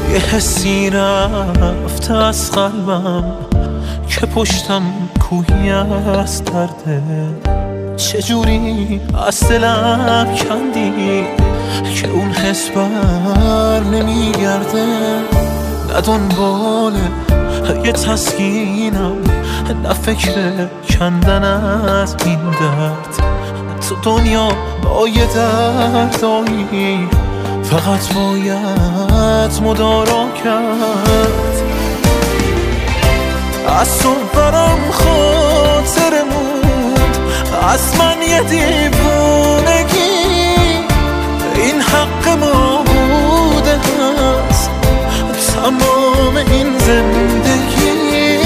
یه حسی رفت از قلبم که پشتم کوهی از درده. چجوری از دلم کندی که اون حس بر نمیگرده. نه دنبال یه تسکینم، نه فکر کندن از این درد. تو دنیا با یه دردایی فقط باید مدارا کرد. از تو برام خاطر موند، از من یه دیوونگی. این حق ما بوده هست تمام این زندگی.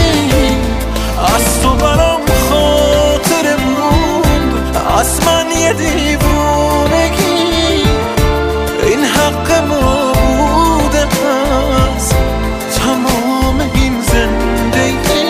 از تو برام خاطر موند، از من یه دیوونگی. این حق ما بوده هست تمام این زندگی.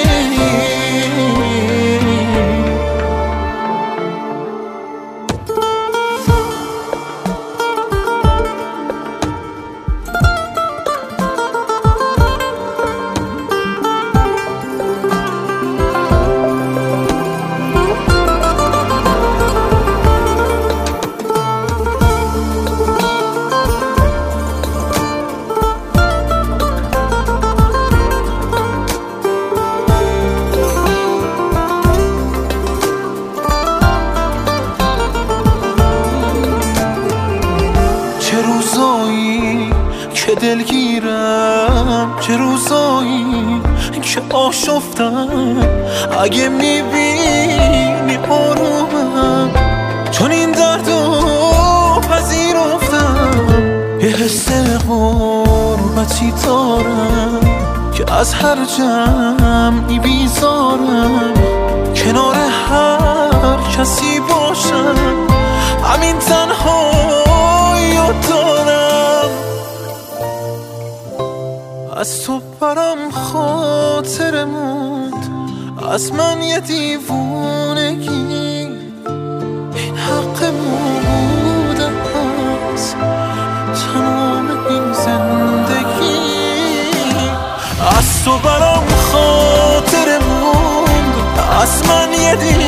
چه روزایی که دلگیرم، چه روزایی که آشفتم. اگه میبینی آرومم، چون این دردو پذیرفتم. یه حس غربتی دارم که از هر جمعی بیزارم. کنار هر کسی باشم، همین تنهایی رو دارم. از تو برام خاطر موند، از من یه دیوونگی. این حق ما بوده هست تمام این زندگی. از تو برام خاطر موند، از من یه دیوونگی.